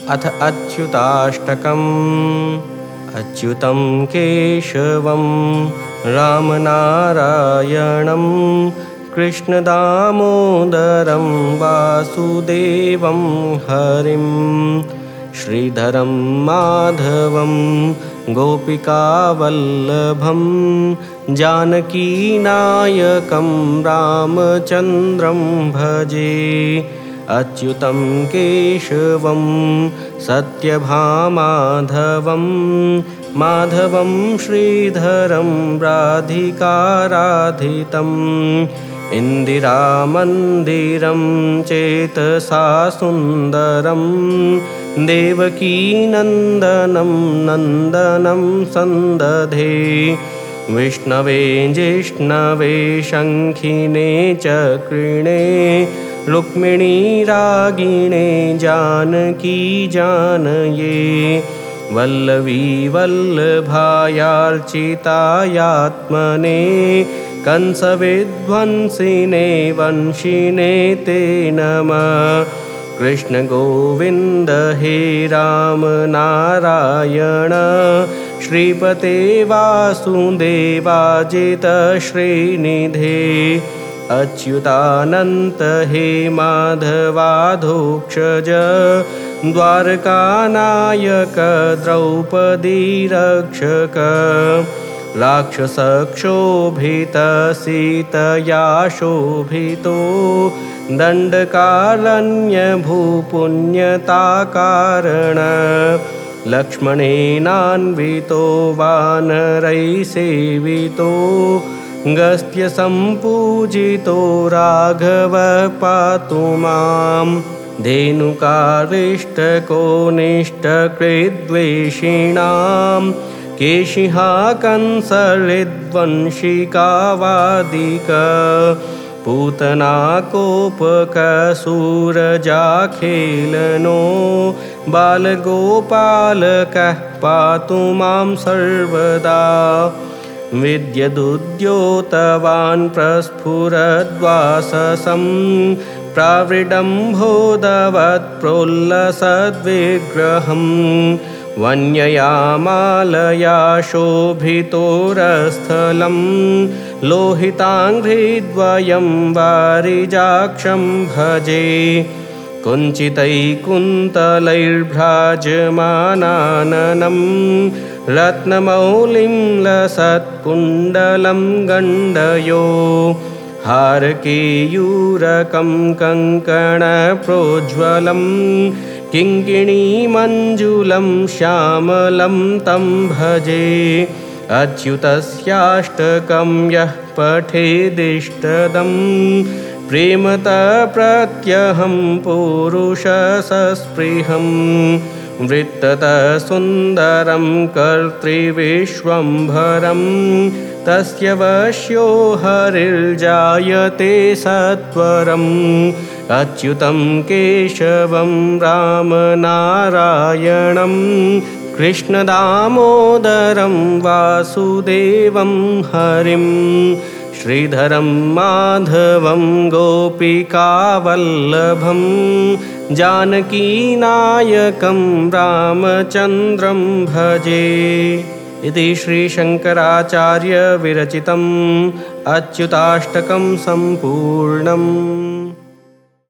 अथ अच्युताष्टकम्। अच्युतं केशवं रामनारायणं कृष्णदामोदरं वासुदेवं हरिं श्रीधरं माधवं गोपिकावल्लभं जानकीनायकं रामचन्द्रं भजे। अच्युतं केशवं सत्यभामाधवं माधवं श्रीधरं राधिकाराधितम् इन्दिरामन्दिरं चेतसा सुन्दरं देवकीनन्दनं नन्दनं सन्दधे विष्णवे जिष्णवे शङ्खिने चक्रिणे रुक्मिणी रागिणे जानकी जानये वल्लवी वल्लभायार्चितायात्मने कंसविध्वंसिने वंशिने ते नमः। कृष्ण गोविन्द हे राम नारायण श्रीपते वासुदेवाजित श्रीनिधे अच्युतानन्त हे माधवाधोक्षज द्वारकानायक द्रौपदी रक्षक राक्षसक्षोभित सीतया शोभितो दण्डकारण्यभूपुण्यताकारण लक्ष्मणेनान्वितो वानरैसेवितो गस्त्यसम्पूजितो राघव पातु माम् धेनुकारिष्टकोनिष्टकृद्वेषिणां केशिहा कंसहृद्वंशिकावादिक पूतना कोपकसूरजाखेलनो बालगोपालकः पातु मां सर्वदा विद्युद्योतवान् प्रस्फुरद्वाससं प्राविडम्भोदवत्प्रोल्लसद्विग्रहं वन्ययामालया शोभितोरस्थलं लोहिताङ्घ्रिद्वयं वारिजाक्षं भजे कुञ्चितैकुन्तलैर्भ्राजमानाननं रत्नमौलिं लसत्कुण्डलं गण्डयो हारकेयूरकं कङ्कणप्रोज्ज्वलं किङ्किणीमञ्जुलं श्यामलं तं भजे अच्युतस्याष्टकं यः पठेदिष्टदं प्रेमतः प्रत्यहं पुरुषसस्पृहं वृत्ततः सुन्दरं कर्तृविश्वम्भरं तस्य वश्यो हरिर्जायते सत्वरम् अच्युतं केशवं रामनारायणं कृष्णदामोदरं वासुदेवं हरिं श्रीधरं माधवं गोपिकावल्लभं जानकीनायकं रामचन्द्रं भजे। इति श्रीशङ्कराचार्य विरचितम् अच्युताष्टकं सम्पूर्णम्।